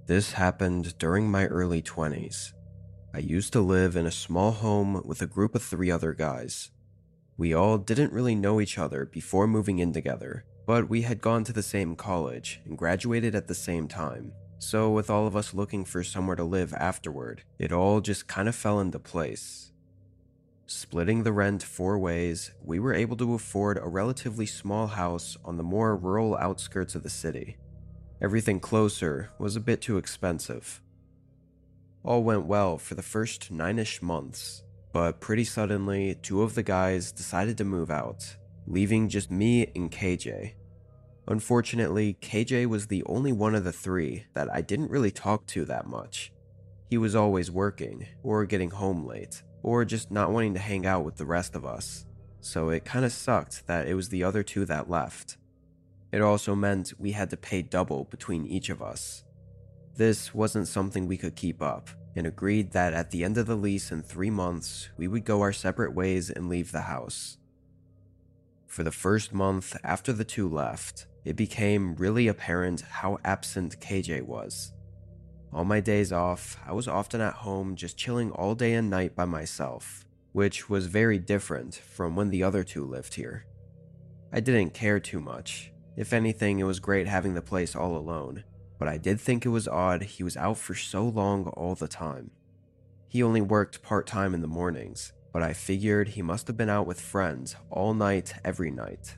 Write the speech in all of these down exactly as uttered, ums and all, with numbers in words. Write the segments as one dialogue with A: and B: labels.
A: This happened during my early twenties. I used to live in a small home with a group of three other guys. We all didn't really know each other before moving in together, but we had gone to the same college and graduated at the same time. So with all of us looking for somewhere to live afterward, it all just kind of fell into place. Splitting the rent four ways, we were able to afford a relatively small house on the more rural outskirts of the city. Everything closer was a bit too expensive. All went well for the first nine-ish months, but pretty suddenly, two of the guys decided to move out, leaving just me and K J. Unfortunately, K J was the only one of the three that I didn't really talk to that much. He was always working, or getting home late, or just not wanting to hang out with the rest of us, so it kinda sucked that it was the other two that left. It also meant we had to pay double between each of us. This wasn't something we could keep up, and agreed that at the end of the lease in three months, we would go our separate ways and leave the house. For the first month after the two left, it became really apparent how absent K J was. On my days off, I was often at home just chilling all day and night by myself, which was very different from when the other two lived here. I didn't care too much. If anything, it was great having the place all alone, but I did think it was odd he was out for so long all the time. He only worked part-time in the mornings, but I figured he must have been out with friends all night every night.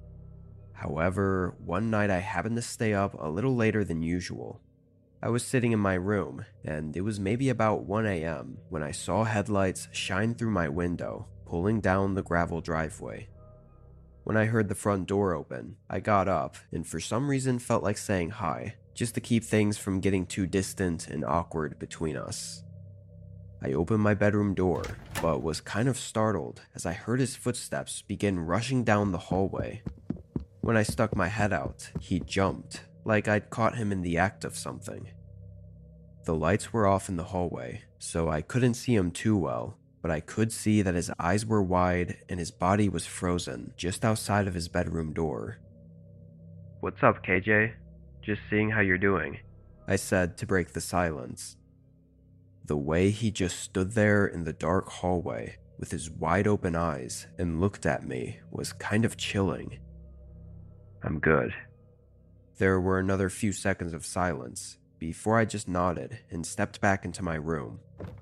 A: However, one night I happened to stay up a little later than usual. I was sitting in my room, and it was maybe about one a m when I saw headlights shine through my window, pulling down the gravel driveway. When I heard the front door open, I got up and for some reason felt like saying hi, just to keep things from getting too distant and awkward between us. I opened my bedroom door, but was kind of startled as I heard his footsteps begin rushing down the hallway. When I stuck my head out, he jumped, like I'd caught him in the act of something. The lights were off in the hallway, so I couldn't see him too well, but I could see that his eyes were wide and his body was frozen just outside of his bedroom door. "What's up, K J? Just seeing how you're doing," I said to break the silence. The way he just stood there in the dark hallway with his wide open eyes and looked at me was kind of chilling. "I'm good." There were another few seconds of silence before I just nodded and stepped back into my room.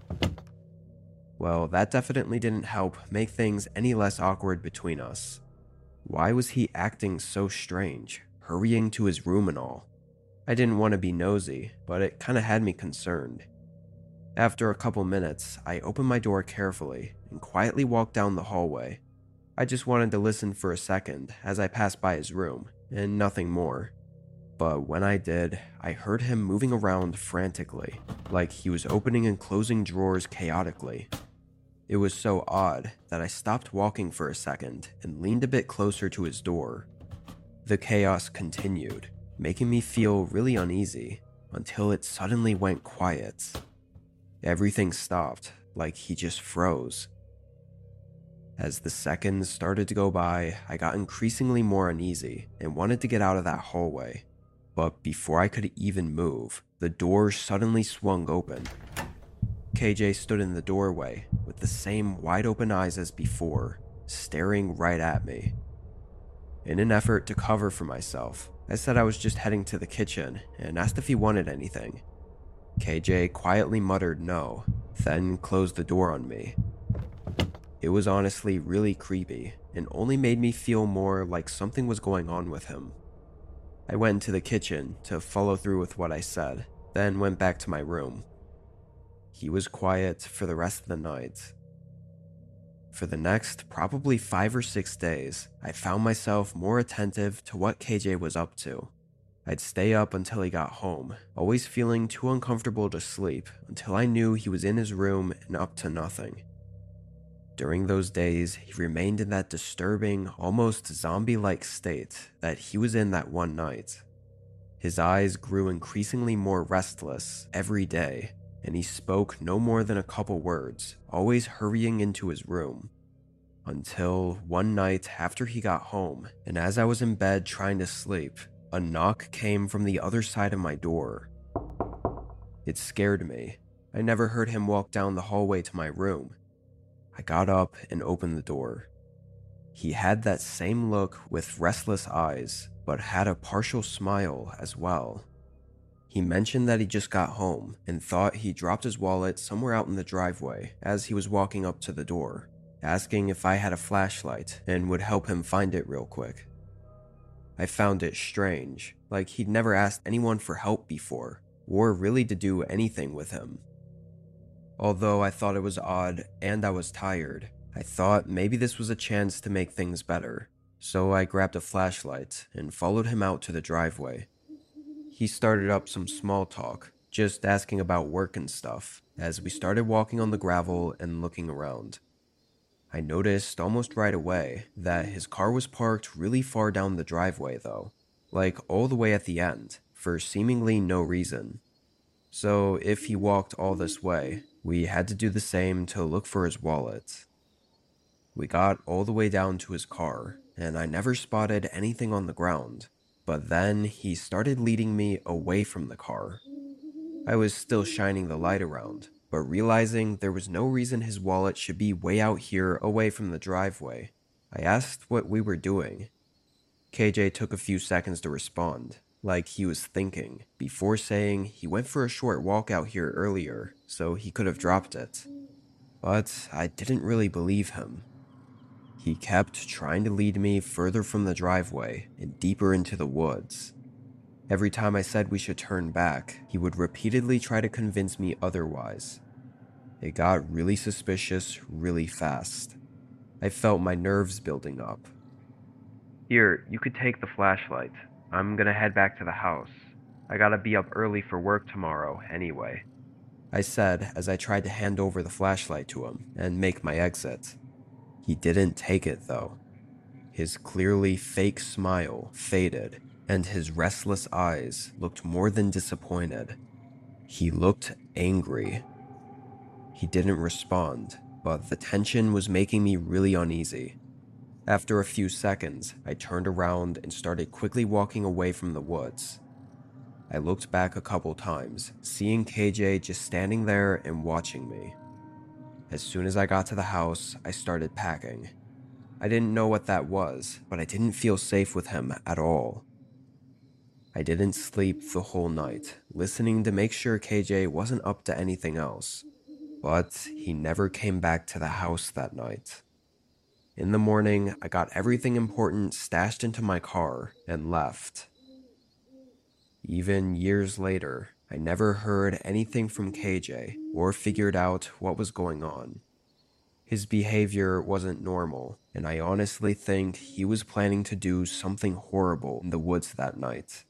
A: Well, that definitely didn't help make things any less awkward between us. Why was he acting so strange, hurrying to his room and all? I didn't want to be nosy, but it kinda had me concerned. After a couple minutes, I opened my door carefully and quietly walked down the hallway. I just wanted to listen for a second as I passed by his room, and nothing more. But when I did, I heard him moving around frantically, like he was opening and closing drawers chaotically. It was so odd that I stopped walking for a second and leaned a bit closer to his door. The chaos continued, making me feel really uneasy, until it suddenly went quiet. Everything stopped, like he just froze. As the seconds started to go by, I got increasingly more uneasy and wanted to get out of that hallway. But before I could even move, the door suddenly swung open. K J stood in the doorway with the same wide open eyes as before, staring right at me. In an effort to cover for myself, I said I was just heading to the kitchen and asked if he wanted anything. K J quietly muttered no, then closed the door on me. It was honestly really creepy and only made me feel more like something was going on with him. I went into the kitchen to follow through with what I said, then went back to my room. He was quiet for the rest of the night. For the next probably five or six days, I found myself more attentive to what K J was up to. I'd stay up until he got home, always feeling too uncomfortable to sleep until I knew he was in his room and up to nothing. During those days, he remained in that disturbing, almost zombie-like state that he was in that one night. His eyes grew increasingly more restless every day, and he spoke no more than a couple words, always hurrying into his room. Until one night after he got home, and as I was in bed trying to sleep, a knock came from the other side of my door. It scared me. I never heard him walk down the hallway to my room. I got up and opened the door. He had that same look with restless eyes, but had a partial smile as well. He mentioned that he just got home and thought he dropped his wallet somewhere out in the driveway as he was walking up to the door, asking if I had a flashlight and would help him find it real quick. I found it strange, like he'd never asked anyone for help before, or really to do anything with him. Although I thought it was odd and I was tired, I thought maybe this was a chance to make things better, so I grabbed a flashlight and followed him out to the driveway. He started up some small talk, just asking about work and stuff, as we started walking on the gravel and looking around. I noticed almost right away that his car was parked really far down the driveway though, like all the way at the end, for seemingly no reason. So if he walked all this way, we had to do the same to look for his wallet. We got all the way down to his car, and I never spotted anything on the ground, but then he started leading me away from the car. I was still shining the light around, but realizing there was no reason his wallet should be way out here away from the driveway, I asked what we were doing. K J took a few seconds to respond, like he was thinking, before saying he went for a short walk out here earlier, so he could have dropped it. But I didn't really believe him. He kept trying to lead me further from the driveway and deeper into the woods. Every time I said we should turn back, he would repeatedly try to convince me otherwise. It got really suspicious really fast. I felt my nerves building up. "Here, you could take the flashlight. I'm gonna head back to the house. I gotta be up early for work tomorrow anyway," I said as I tried to hand over the flashlight to him and make my exit. He didn't take it though. His clearly fake smile faded, and his restless eyes looked more than disappointed. He looked angry. He didn't respond, but the tension was making me really uneasy. After a few seconds, I turned around and started quickly walking away from the woods. I looked back a couple times, seeing K J just standing there and watching me. As soon as I got to the house, I started packing. I didn't know what that was, but I didn't feel safe with him at all. I didn't sleep the whole night, listening to make sure K J wasn't up to anything else. But he never came back to the house that night. In the morning, I got everything important stashed into my car and left. Even years later, I never heard anything from K J or figured out what was going on. His behavior wasn't normal, and I honestly think he was planning to do something horrible in the woods that night.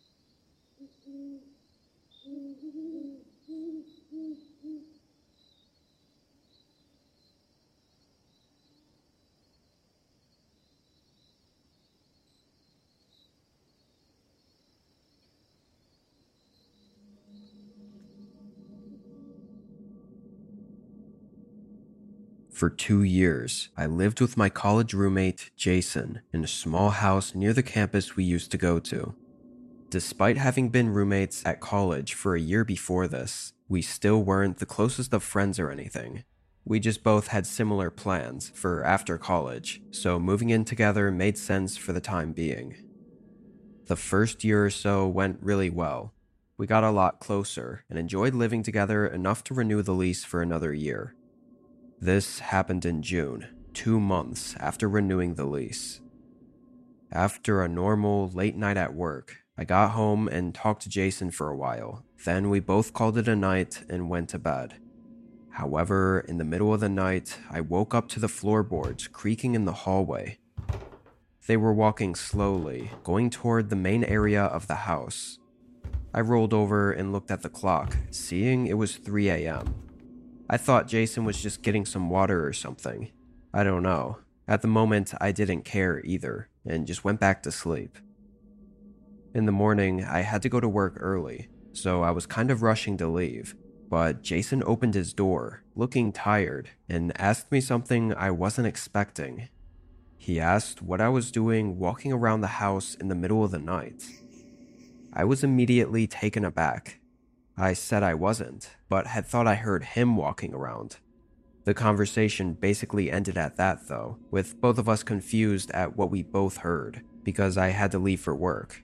A: For two years, I lived with my college roommate, Jason, in a small house near the campus we used to go to. Despite having been roommates at college for a year before this, we still weren't the closest of friends or anything. We just both had similar plans for after college, so moving in together made sense for the time being. The first year or so went really well. We got a lot closer and enjoyed living together enough to renew the lease for another year. This happened in June, two months after renewing the lease. After a normal late night at work, I got home and talked to Jason for a while. Then we both called it a night and went to bed. However, in the middle of the night, I woke up to the floorboards creaking in the hallway. They were walking slowly, going toward the main area of the house. I rolled over and looked at the clock, seeing it was three a.m. I thought Jason was just getting some water or something. I don't know. At the moment, I didn't care either, and just went back to sleep. In the morning, I had to go to work early, so I was kind of rushing to leave, but Jason opened his door, looking tired, and asked me something I wasn't expecting. He asked what I was doing walking around the house in the middle of the night. I was immediately taken aback. I said I wasn't, but had thought I heard him walking around. The conversation basically ended at that though, with both of us confused at what we both heard, because I had to leave for work.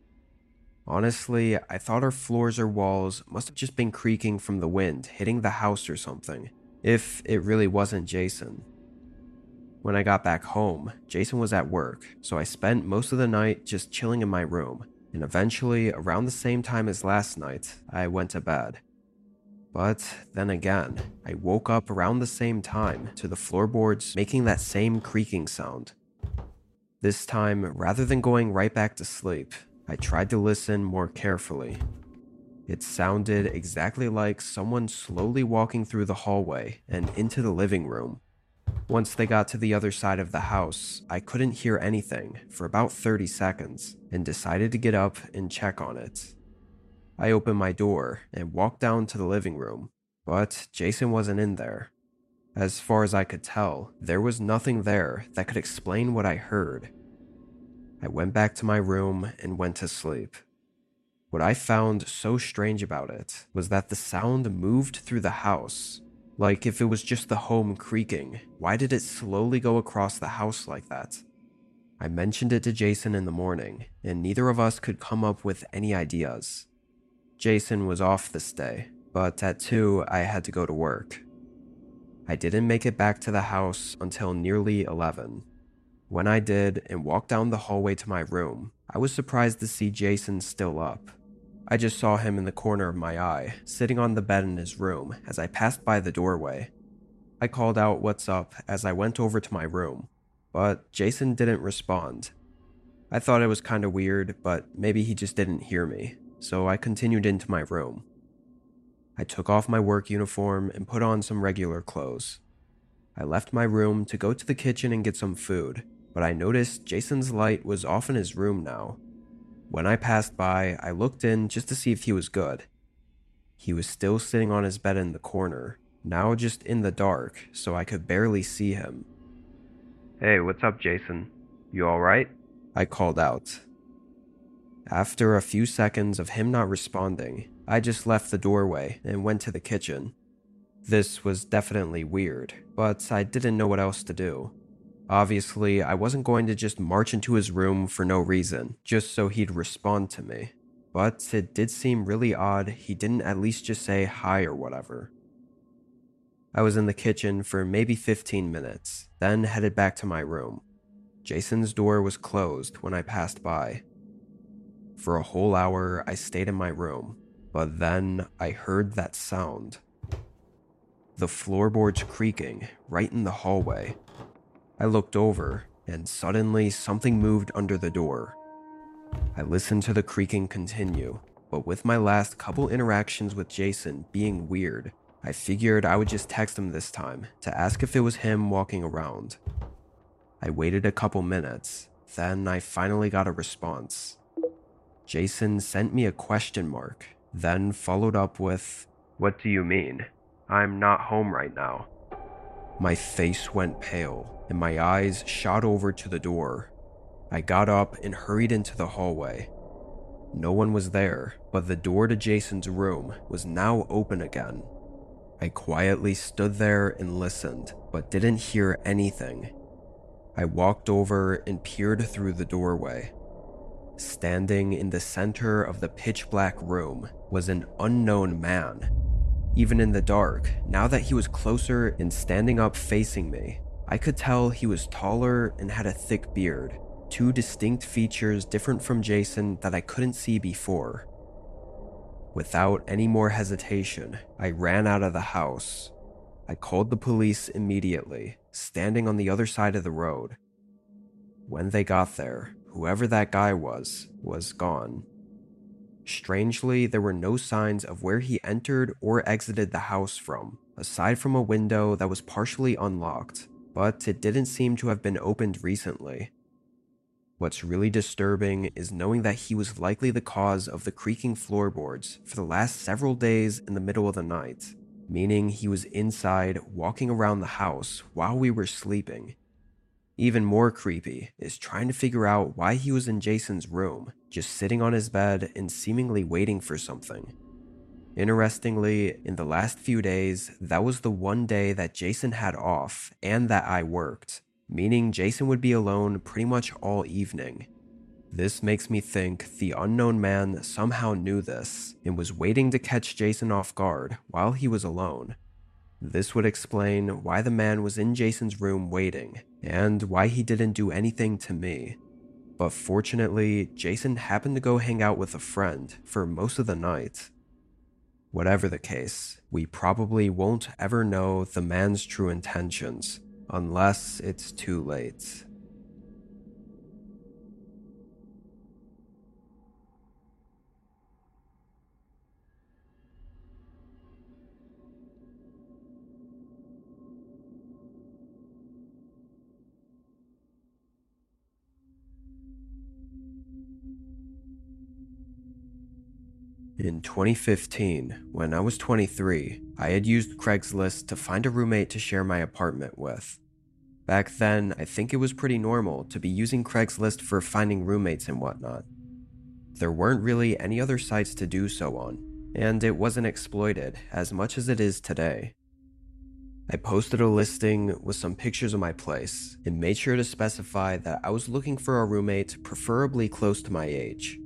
A: Honestly, I thought our floors or walls must have just been creaking from the wind hitting the house or something, if it really wasn't Jason. When I got back home, Jason was at work, so I spent most of the night just chilling in my room, and eventually, around the same time as last night, I went to bed. But then again, I woke up around the same time to the floorboards making that same creaking sound. This time, rather than going right back to sleep, I tried to listen more carefully. It sounded exactly like someone slowly walking through the hallway and into the living room. Once they got to the other side of the house, I couldn't hear anything for about thirty seconds and decided to get up and check on it. I opened my door and walked down to the living room, but Jason wasn't in there. As far as I could tell, there was nothing there that could explain what I heard. I went back to my room and went to sleep. What I found so strange about it was that the sound moved through the house. Like if it was just the home creaking, why did it slowly go across the house like that? I mentioned it to Jason in the morning, and neither of us could come up with any ideas. Jason was off this day, but at two I had to go to work. I didn't make it back to the house until nearly eleven. When I did and walked down the hallway to my room, I was surprised to see Jason still up. I just saw him in the corner of my eye, sitting on the bed in his room as I passed by the doorway. I called out "What's up" as I went over to my room, but Jason didn't respond. I thought it was kinda weird, but maybe he just didn't hear me, so I continued into my room. I took off my work uniform and put on some regular clothes. I left my room to go to the kitchen and get some food, but I noticed Jason's light was off in his room now. When I passed by, I looked in just to see if he was good. He was still sitting on his bed in the corner, now just in the dark, so I could barely see him. "Hey, what's up, Jason? You alright?" I called out. After a few seconds of him not responding, I just left the doorway and went to the kitchen. This was definitely weird, but I didn't know what else to do. Obviously, I wasn't going to just march into his room for no reason, just so he'd respond to me. But it did seem really odd he didn't at least just say hi or whatever. I was in the kitchen for maybe fifteen minutes, then headed back to my room. Jason's door was closed when I passed by. For a whole hour, I stayed in my room, but then I heard that sound. The floorboards creaking right in the hallway. I looked over, and suddenly something moved under the door. I listened to the creaking continue, but with my last couple interactions with Jason being weird, I figured I would just text him this time to ask if it was him walking around. I waited a couple minutes, then I finally got a response. Jason sent me a question mark, then followed up with, "What do you mean? I'm not home right now." My face went pale, and my eyes shot over to the door. I got up and hurried into the hallway. No one was there, but the door to Jason's room was now open again. I quietly stood there and listened, but didn't hear anything. I walked over and peered through the doorway. Standing in the center of the pitch-black room was an unknown man. Even in the dark, now that he was closer and standing up facing me, I could tell he was taller and had a thick beard, two distinct features different from Jason that I couldn't see before. Without any more hesitation, I ran out of the house. I called the police immediately, standing on the other side of the road. When they got there, whoever that guy was, was gone. Strangely, there were no signs of where he entered or exited the house from, aside from a window that was partially unlocked, but it didn't seem to have been opened recently. What's really disturbing is knowing that he was likely the cause of the creaking floorboards for the last several days in the middle of the night, meaning he was inside walking around the house while we were sleeping. Even more creepy is trying to figure out why he was in Jason's room, just sitting on his bed and seemingly waiting for something. Interestingly, in the last few days, that was the one day that Jason had off and that I worked, meaning Jason would be alone pretty much all evening. This makes me think the unknown man somehow knew this and was waiting to catch Jason off guard while he was alone. This would explain why the man was in Jason's room waiting and why he didn't do anything to me. But fortunately, Jason happened to go hang out with a friend for most of the night. Whatever the case, we probably won't ever know the man's true intentions unless it's too late. In twenty fifteen, when I was twenty-three, I had used Craigslist to find a roommate to share my apartment with. Back then, I think it was pretty normal to be using Craigslist for finding roommates and whatnot. There weren't really any other sites to do so on, and it wasn't exploited as much as it is today. I posted a listing with some pictures of my place and made sure to specify that I was looking for a roommate preferably close to my age.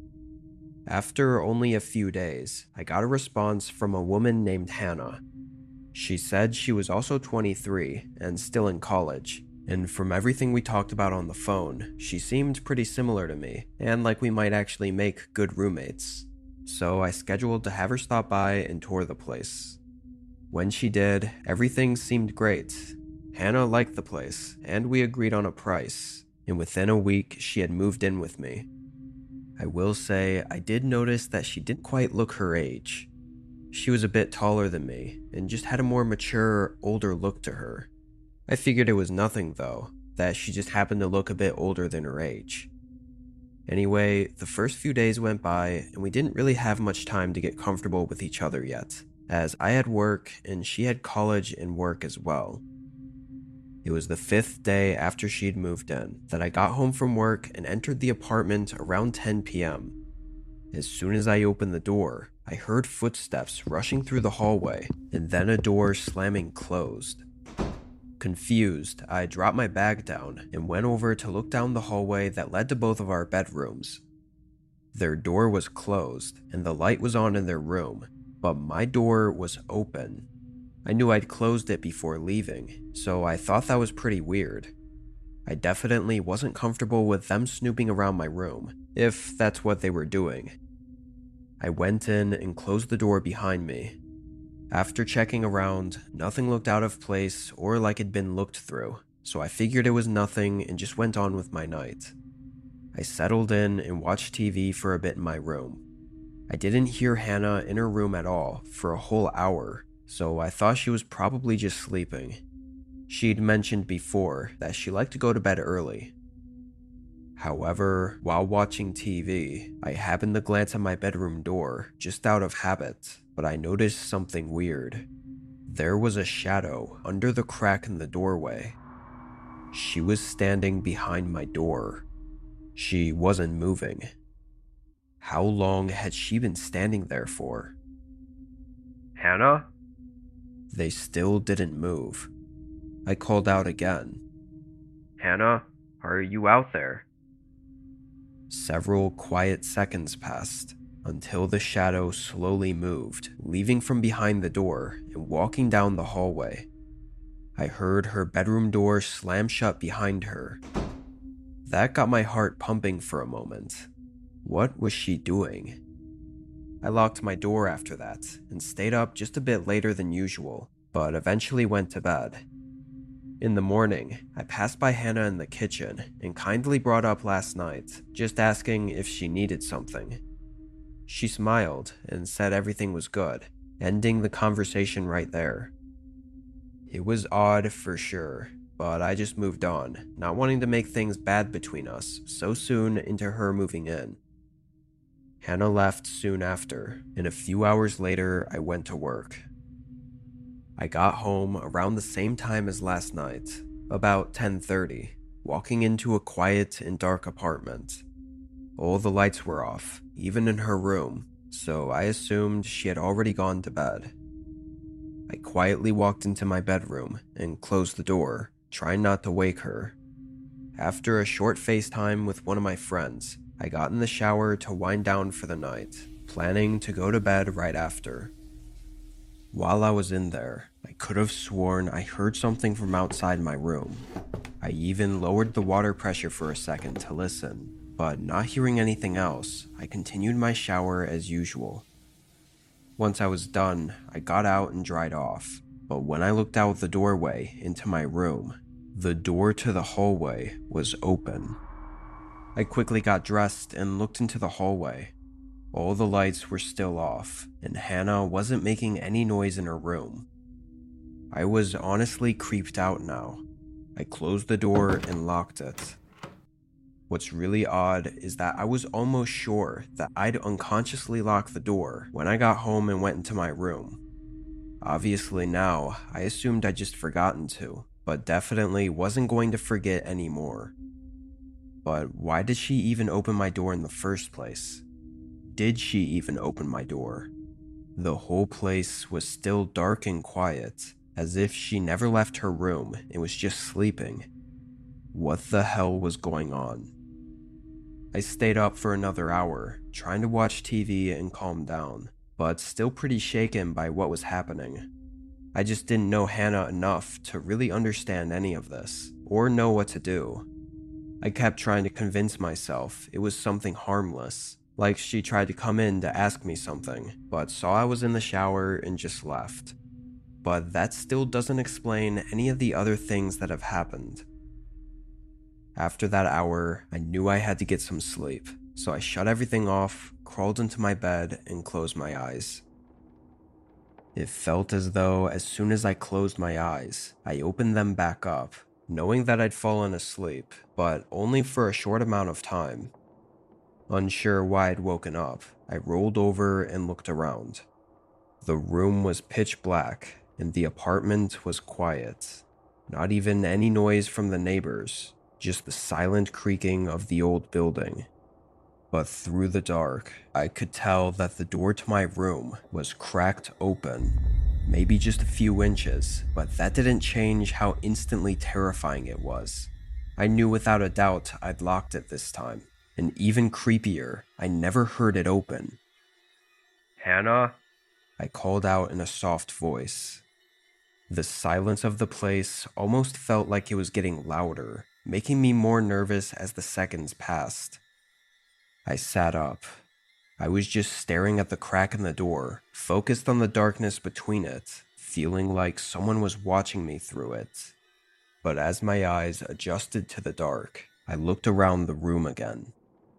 A: After only a few days, I got a response from a woman named Hannah. She said she was also twenty-three and still in college, and from everything we talked about on the phone, she seemed pretty similar to me and like we might actually make good roommates. So I scheduled to have her stop by and tour the place. When she did, everything seemed great. Hannah liked the place, and we agreed on a price, and within a week she had moved in with me. I will say, I did notice that she didn't quite look her age. She was a bit taller than me, and just had a more mature, older look to her. I figured it was nothing though, that she just happened to look a bit older than her age. Anyway, the first few days went by, and we didn't really have much time to get comfortable with each other yet, as I had work and she had college and work as well. It was the fifth day after she'd moved in that I got home from work and entered the apartment around ten p.m. As soon as I opened the door, I heard footsteps rushing through the hallway and then a door slamming closed. Confused, I dropped my bag down and went over to look down the hallway that led to both of our bedrooms. Their door was closed and the light was on in their room, but my door was open. I knew I'd closed it before leaving, so I thought that was pretty weird. I definitely wasn't comfortable with them snooping around my room, if that's what they were doing. I went in and closed the door behind me. After checking around, nothing looked out of place or like it'd been looked through, so I figured it was nothing and just went on with my night. I settled in and watched T V for a bit in my room. I didn't hear Hannah in her room at all for a whole hour, so I thought she was probably just sleeping. She'd mentioned before that she liked to go to bed early. However, while watching T V, I happened to glance at my bedroom door just out of habit, but I noticed something weird. There was a shadow under the crack in the doorway. She was standing behind my door. She wasn't moving. How long had she been standing there for? Hannah? They still didn't move. I called out again. Hannah, are you out there? Several quiet seconds passed until the shadow slowly moved, leaving from behind the door and walking down the hallway. I heard her bedroom door slam shut behind her. That got my heart pumping for a moment. What was she doing? I locked my door after that and stayed up just a bit later than usual, but eventually went to bed. In the morning, I passed by Hannah in the kitchen and kindly brought up last night, just asking if she needed something. She smiled and said everything was good, ending the conversation right there. It was odd for sure, but I just moved on, not wanting to make things bad between us so soon into her moving in. Hannah left soon after, and a few hours later I went to work. I got home around the same time as last night, about ten thirty, walking into a quiet and dark apartment. All the lights were off, even in her room, so I assumed she had already gone to bed. I quietly walked into my bedroom and closed the door, trying not to wake her. After a short FaceTime with one of my friends, I got in the shower to wind down for the night, planning to go to bed right after. While I was in there, I could have sworn I heard something from outside my room. I even lowered the water pressure for a second to listen, but not hearing anything else, I continued my shower as usual. Once I was done, I got out and dried off, but when I looked out the doorway into my room, the door to the hallway was open. I quickly got dressed and looked into the hallway. All the lights were still off, and Hannah wasn't making any noise in her room. I was honestly creeped out now. I closed the door and locked it. What's really odd is that I was almost sure that I'd unconsciously locked the door when I got home and went into my room. Obviously now, I assumed I'd just forgotten to, but definitely wasn't going to forget anymore. But why did she even open my door in the first place? Did she even open my door? The whole place was still dark and quiet, as if she never left her room and was just sleeping. What the hell was going on? I stayed up for another hour, trying to watch T V and calm down, but still pretty shaken by what was happening. I just didn't know Hannah enough to really understand any of this, or know what to do. I kept trying to convince myself it was something harmless, like she tried to come in to ask me something, but saw I was in the shower and just left. But that still doesn't explain any of the other things that have happened. After that hour, I knew I had to get some sleep, so I shut everything off, crawled into my bed, and closed my eyes. It felt as though as soon as I closed my eyes, I opened them back up, knowing that I'd fallen asleep, but only for a short amount of time. Unsure why I'd woken up, I rolled over and looked around. The room was pitch black, and the apartment was quiet. Not even any noise from the neighbors, just the silent creaking of the old building. But through the dark, I could tell that the door to my room was cracked open, maybe just a few inches, but that didn't change how instantly terrifying it was. I knew without a doubt I'd locked it this time, and even creepier, I never heard it open. "Hannah?" I called out in a soft voice. The silence of the place almost felt like it was getting louder, making me more nervous as the seconds passed. I sat up. I was just staring at the crack in the door, focused on the darkness between it, feeling like someone was watching me through it. But as my eyes adjusted to the dark, I looked around the room again.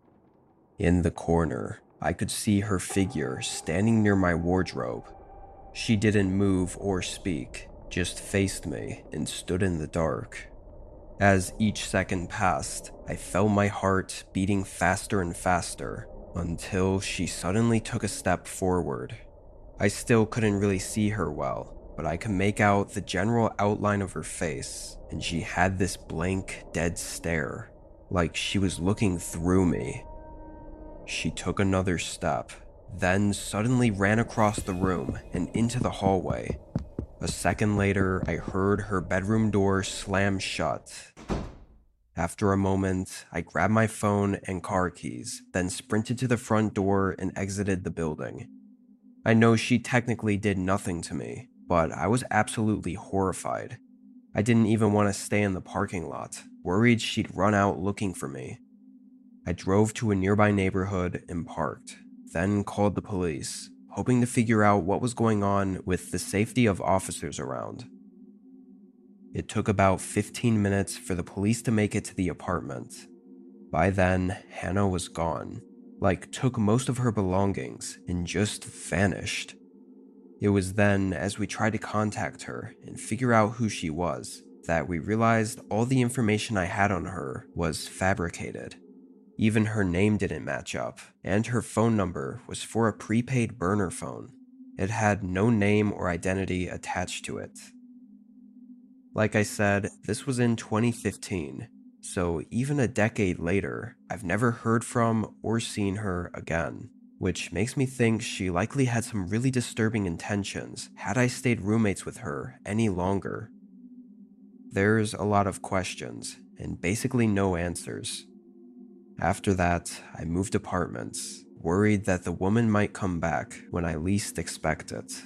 A: In the corner, I could see her figure standing near my wardrobe. She didn't move or speak, just faced me and stood in the dark. As each second passed, I felt my heart beating faster and faster until she suddenly took a step forward. I still couldn't really see her well, but I could make out the general outline of her face, and she had this blank, dead stare, like she was looking through me. She took another step, then suddenly ran across the room and into the hallway. A second later, I heard her bedroom door slam shut. After a moment, I grabbed my phone and car keys, then sprinted to the front door and exited the building. I know she technically did nothing to me, but I was absolutely horrified. I didn't even want to stay in the parking lot, worried she'd run out looking for me. I drove to a nearby neighborhood and parked, then called the police, hoping to figure out what was going on with the safety of officers around. It took about fifteen minutes for the police to make it to the apartment. By then, Hannah was gone, like took most of her belongings and just vanished. It was then, as we tried to contact her and figure out who she was, that we realized all the information I had on her was fabricated. Even her name didn't match up, and her phone number was for a prepaid burner phone. It had no name or identity attached to it. Like I said, this was in twenty fifteen, so even a decade later, I've never heard from or seen her again. which makes me think she likely had some really disturbing intentions had I stayed roommates with her any longer. There's a lot of questions, and basically no answers. After that, I moved apartments, worried that the woman might come back when I least expect it.